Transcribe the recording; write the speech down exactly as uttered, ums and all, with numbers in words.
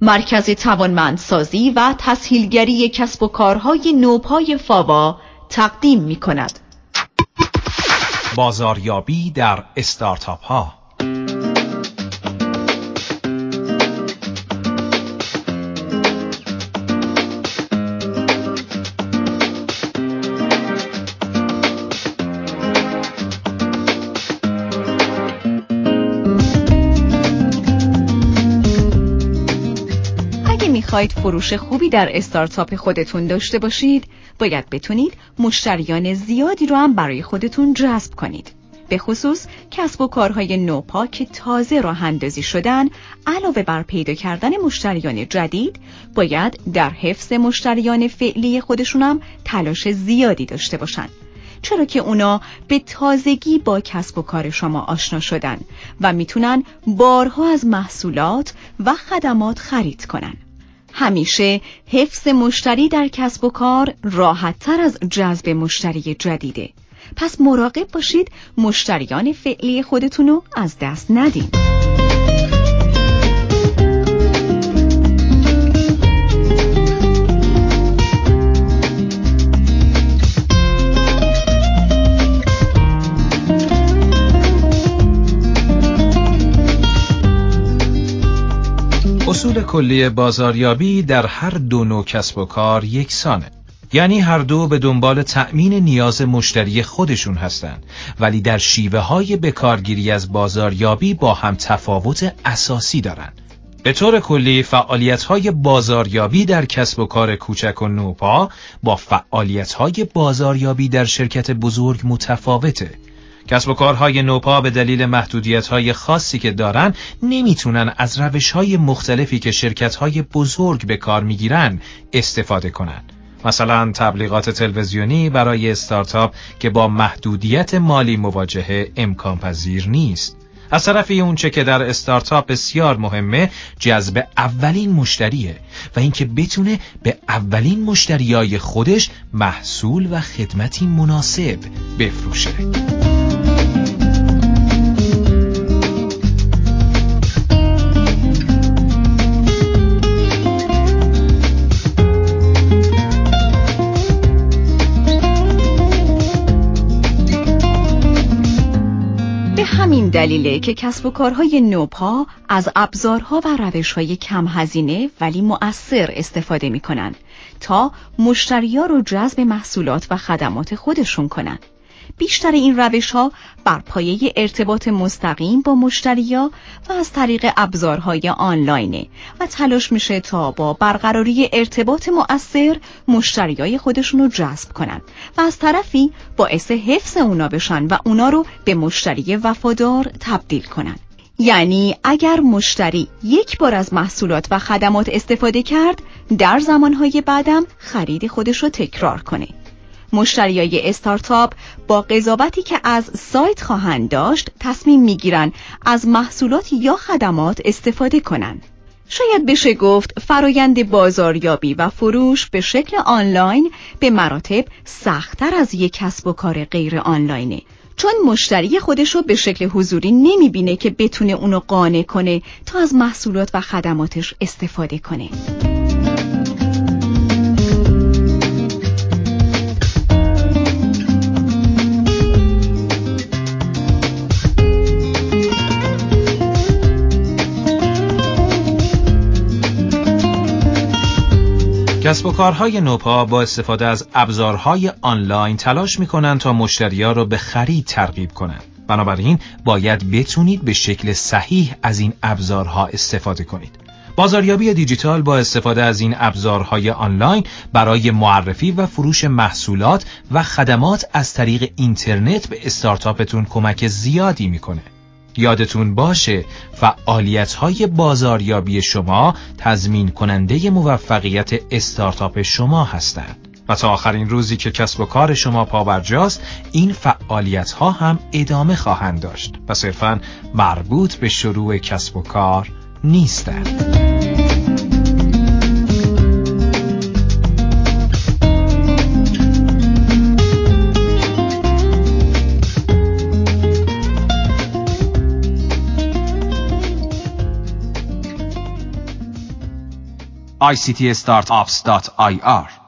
مرکز توانمندسازی و تسهیلگری کسب و کارهای نوپای فاوا تقدیم می‌کند. بازاریابی در استارتاپ ها. میخواید فروش خوبی در استارتاپ خودتون داشته باشید، باید بتونید مشتریان زیادی رو هم برای خودتون جذب کنید. به خصوص کسب و کارهای نوپا که تازه راه اندازی شدن، علاوه بر پیدا کردن مشتریان جدید، باید در حفظ مشتریان فعلی خودشون هم تلاش زیادی داشته باشن. چرا که اونا به تازگی با کسب و کار شما آشنا شدن و میتونن بارها از محصولات و خدمات خرید کنن. همیشه حفظ مشتری در کسب و کار راحت تر از جذب مشتری جدیده. پس مراقب باشید مشتریان فعلی خودتون رو از دست ندین. اصول کلی بازاریابی در هر دو نوع کسب و کار یکسانه. یعنی هر دو به دنبال تأمین نیاز مشتری خودشون هستند، ولی در شیوه های بکارگیری از بازاریابی با هم تفاوت اساسی دارن. به طور کلی فعالیت های بازاریابی در کسب و کار کوچک و نوپا با فعالیت های بازاریابی در شرکت بزرگ متفاوته. کسب و کارهای نوپا به دلیل محدودیت‌های خاصی که دارن نمیتونن از روش‌های مختلفی که شرکت‌های بزرگ به کار میگیرن استفاده کنن. مثلا تبلیغات تلویزیونی برای استارتاپ که با محدودیت مالی مواجهه امکان پذیر نیست. از طرفی اون چه که در استارتاپ بسیار مهمه جذب اولین مشتریه و اینکه بتونه به اولین مشتریای خودش محصول و خدمتی مناسب بفروشه. همین دلیله که کسب و کارهای نوپا از ابزارها و روش‌های کم هزینه ولی مؤثر استفاده می‌کنن تا مشتری‌ها رو جذب محصولات و خدمات خودشون کنن. بیشتر این روش‌ها بر پایه ارتباط مستقیم با مشتری‌ها و از طریق ابزارهای آنلاینه و تلاش میشه تا با برقراری ارتباط مؤثر مشتریای خودشون رو جذب کنن و از طرفی باعث حفظ اونا بشن و اونا رو به مشتری وفادار تبدیل کنن. یعنی اگر مشتری یک بار از محصولات و خدمات استفاده کرد، در زمانهای بعدم خرید خودش رو تکرار کنه. مشتریای استارتاپ با قضاوتی که از سایت خواهند داشت تصمیم میگیرن از محصولات یا خدمات استفاده کنن. شاید بشه گفت فرایند بازاریابی و فروش به شکل آنلاین به مراتب سخت‌تر از یک کسب و کار غیر آنلاینه، چون مشتری خودشو به شکل حضوری نمیبینه که بتونه اونو قانع کنه تا از محصولات و خدماتش استفاده کنه. کسب و کارهای نوپا با استفاده از ابزارهای آنلاین تلاش میکنن تا مشتری‌ها رو به خرید ترغیب کنن. بنابراین باید بتونید به شکل صحیح از این ابزارها استفاده کنید. بازاریابی دیجیتال با استفاده از این ابزارهای آنلاین برای معرفی و فروش محصولات و خدمات از طریق اینترنت به استارتاپتون کمک زیادی میکنه. یادتون باشه فعالیت‌های بازاریابی شما تضمین کننده موفقیت استارتاپ شما هستند و تا آخرین روزی که کسب و کار شما پابرجاست این فعالیت‌ها هم ادامه خواهند داشت و صرفاً مربوط به شروع کسب و کار نیستند. آی سی تی startups دات آی آر